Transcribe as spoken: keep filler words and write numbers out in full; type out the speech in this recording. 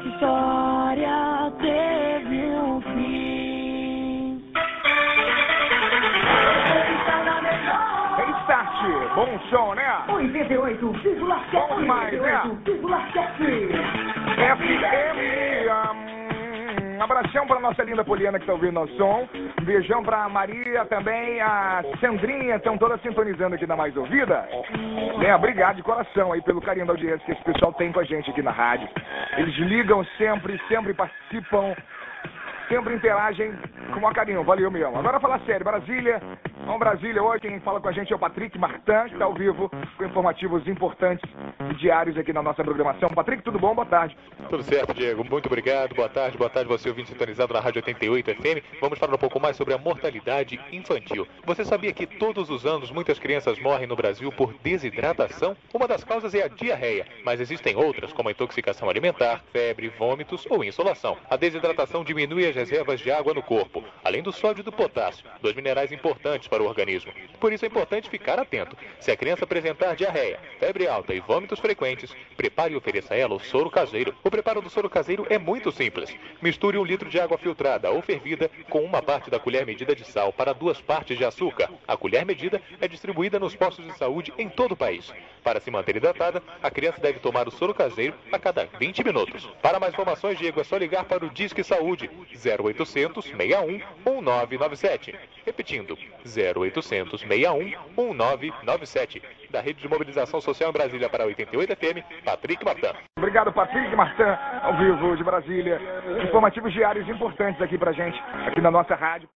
nossa história teve um fim. Restart, bom som, né? oitenta e oito vírgula sete. Bom demais, né? oitenta e oito vírgula sete. F M. Um abração para nossa linda Poliana que está ouvindo nosso som. Um beijão para a Maria também, a Sandrinha, estão todas sintonizando aqui na Mais Ouvida. Né? Obrigado de coração aí pelo carinho da audiência que esse pessoal tem com a gente aqui na rádio. Eles ligam sempre, sempre participam, sempre interagem com o maior carinho. Valeu mesmo. Agora falar sério, Brasília. Vamos Brasília hoje, quem fala com a gente é o Patrick Martin, que está ao vivo com informativos importantes e diários aqui na nossa programação. Patrick, tudo bom? Boa tarde. Tudo certo, Diego. Muito obrigado. Boa tarde. Boa tarde, você ouvinte sintonizado na Rádio oitenta e oito F M. Vamos falar um pouco mais sobre a mortalidade infantil. Você sabia que todos os anos muitas crianças morrem no Brasil por desidratação? Uma das causas é a diarreia, mas existem outras, como a intoxicação alimentar, febre, vômitos ou insolação. A desidratação diminui as reservas de água no corpo, além do sódio e do potássio, dois minerais importantes para o organismo. Por isso é importante ficar atento. Se a criança apresentar diarreia, febre alta e vômitos frequentes, prepare e ofereça a ela o soro caseiro. O preparo do soro caseiro é muito simples. Misture um litro de água filtrada ou fervida com uma parte da colher medida de sal para duas partes de açúcar. A colher medida é distribuída nos postos de saúde em todo o país. Para se manter hidratada, a criança deve tomar o soro caseiro a cada vinte minutos. Para mais informações, Diego, é só ligar para o Disque Saúde zero oitocentos, seis um, um nove nove sete. Repetindo, zero oitocentos, seis um, um nove nove sete. Da Rede de Mobilização Social em Brasília para oitenta e oito F M, Patrick Martin. Obrigado, Patrick Martin, ao vivo de Brasília. Informativos diários importantes aqui pra gente, aqui na nossa rádio.